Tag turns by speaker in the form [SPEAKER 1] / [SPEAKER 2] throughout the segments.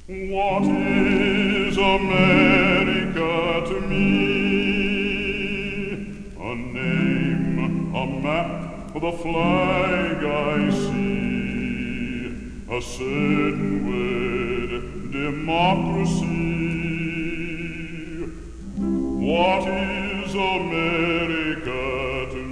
[SPEAKER 1] What is America to me? A name, a map, the flag I see, a certain word, democracy. What is America to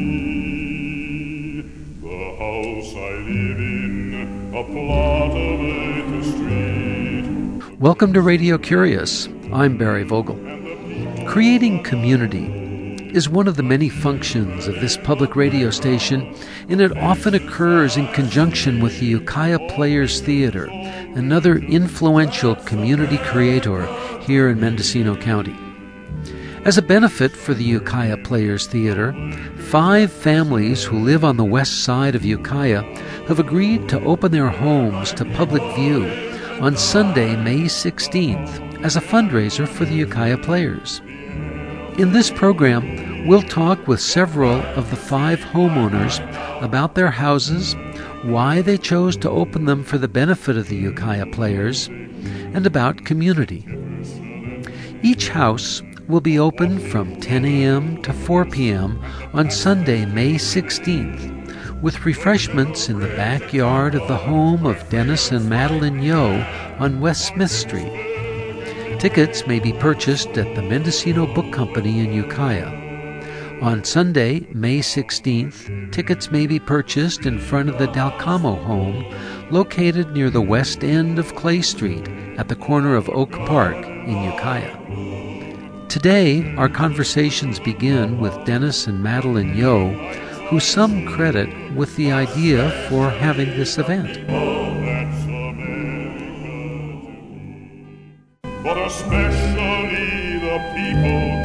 [SPEAKER 1] me? The house I live in, a plot of acre street.
[SPEAKER 2] Welcome to Radio Curious. I'm Barry Vogel. Creating community is one of the many functions of this public radio station, and it often occurs in conjunction with the Ukiah Players Theater, another influential community creator here in Mendocino County. As a benefit for the Ukiah Players Theater, 5 families who live on the west side of Ukiah have agreed to open their homes to public view on Sunday, May 16th, as a fundraiser for the Ukiah Players. In this program, we'll talk with several of the 5 homeowners about their houses, why they chose to open them for the benefit of the Ukiah Players, and about community. Each house will be open from 10 a.m. to 4 p.m. on Sunday, May 16th, with refreshments in the backyard of the home of Dennis and Madeline Yo on West Smith Street. Tickets may be purchased at the Mendocino Book Company in Ukiah. On Sunday, May 16th, tickets may be purchased in front of the Dalcamo home, located near the west end of Clay Street at the corner of Oak Park in Ukiah. Today, our conversations begin with Dennis and Madeline Yo, who some credit with the idea for having this event.
[SPEAKER 1] But especially the people